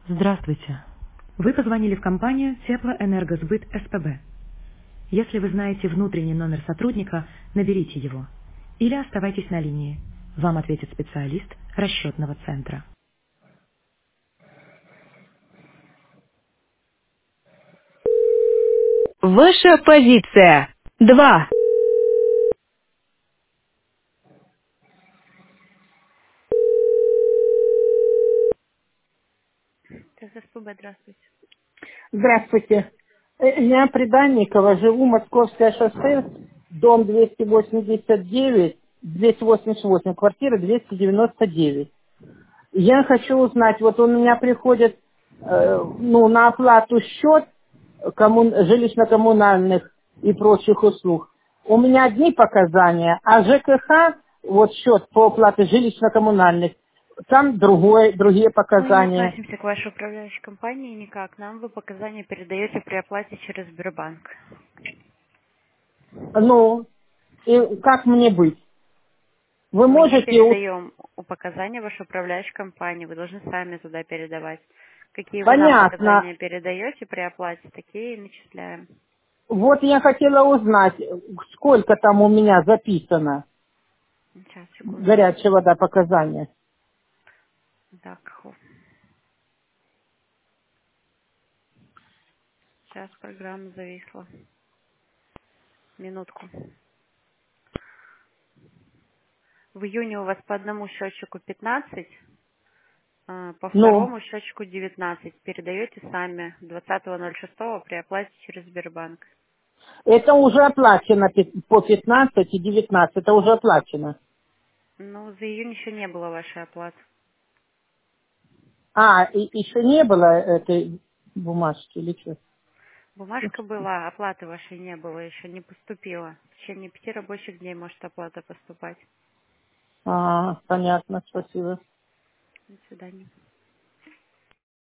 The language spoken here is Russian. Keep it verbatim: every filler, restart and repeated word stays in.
Здравствуйте. Вы позвонили в компанию Теплоэнергосбыт СПБ. Если вы знаете внутренний номер сотрудника, наберите его. Или оставайтесь на линии. Вам ответит специалист расчетного центра. Ваша позиция. Два. ТССПБ, здравствуйте. Здравствуйте. Э, Я Приданникова, живу Московское шоссе, дом двести восемьдесят девять, двести восемьдесят восемь, квартира двести девяносто девять. Я хочу узнать, вот у меня приходит э, ну, на оплату счет коммун- жилищно-коммунальных и прочих услуг. У меня одни показания, а ЖКХ, вот счет по оплате жилищно-коммунальных, там другое, другие Мы не показания. относимся к вашей управляющей компании никак. Нам вы показания передаете при оплате через Сбербанк. Ну, и как мне быть? Вы Мы не можете... у- передаем показания вашей управляющей компании. Вы должны сами туда передавать. Какие вы нам Понятно. показания передаете при оплате, такие и начисляем. Вот я хотела узнать, сколько там у меня записано Сейчас, секунду. горячая вода показания. Так, хо. Сейчас программа зависла. Минутку. В июне у вас по одному счетчику пятнадцать, а, по Ну, второму счетчику девятнадцать. Передаете сами двадцатого ноль шестого при оплате через Сбербанк. это уже оплачено пи- по пятнадцать и девятнадцать, это уже оплачено. Ну, за июнь еще не было вашей оплаты. А, и еще не было этой бумажки или что? Бумажка была, оплаты вашей не было, еще не поступила. В течение пяти рабочих дней может оплата поступать. А, понятно, спасибо. До свидания.